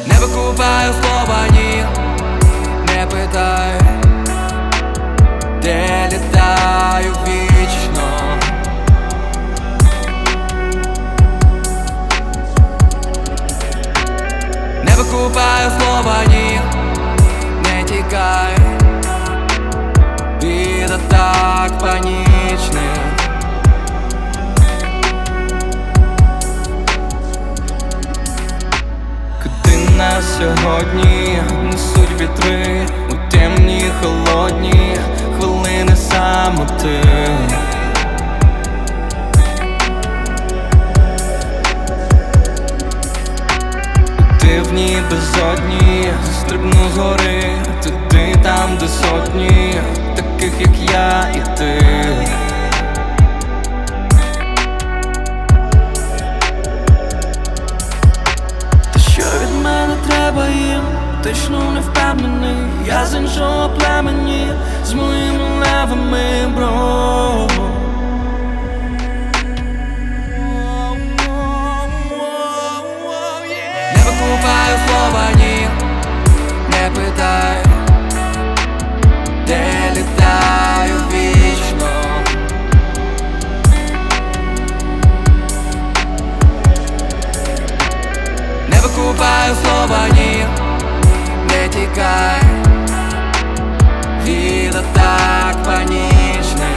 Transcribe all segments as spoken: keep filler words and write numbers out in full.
Не викупаю слова ні, не питай, де літаю вічно. Не викупаю слова ні, не тікай від атак панічних. Куди нас сьогодні несуть вітри у темні холодні хвилини самоти. Дивні безодні, стрибну згори туди, там, де сотні таких, як я і ти. Та що від мене треба їм? Точно не впевнений. Я з іншого племені, з моїми левами, бро. Не викупаю слова ні, не питай, де літаю вічно. Не викупаю слова ні, не тікай від атак панічних.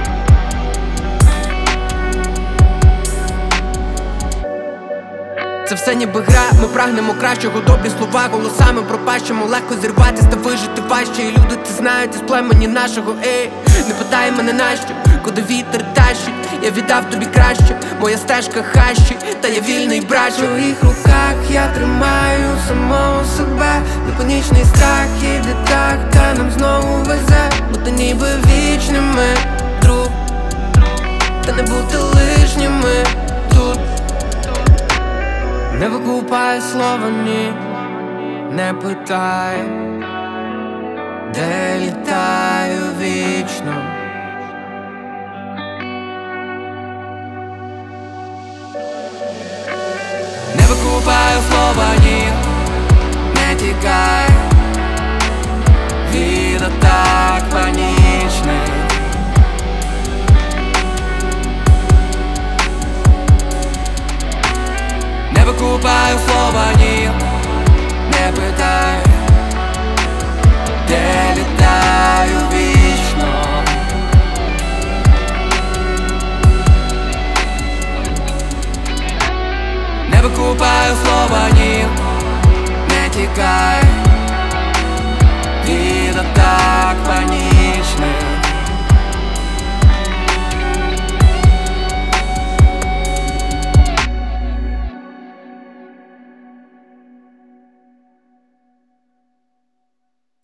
Це все ніби гра, ми прагнемо кращого, добрі слова голосами пропащимо. Легко зірватись та вижити важче. І люди ти знають із племені нашого. Ей, не питай мене нащо, куди вітер тащить. Я віддав тобі краще, моя стежка хащі, та я вільний брат. В твоїх руках я тримаю самого себе. Непанічний страх іде так, та нам знову везе. Бути ніби вічними, друг, та не бути лишніми тут. Не викупай слова ні, не питай, де літаю вічно. Не викупаю слова ні, не тікай від атак панічних. Не викупаю слова ні, не питай, де літаю вічно. Не викупаю слова ні, не тікай від атак панічних.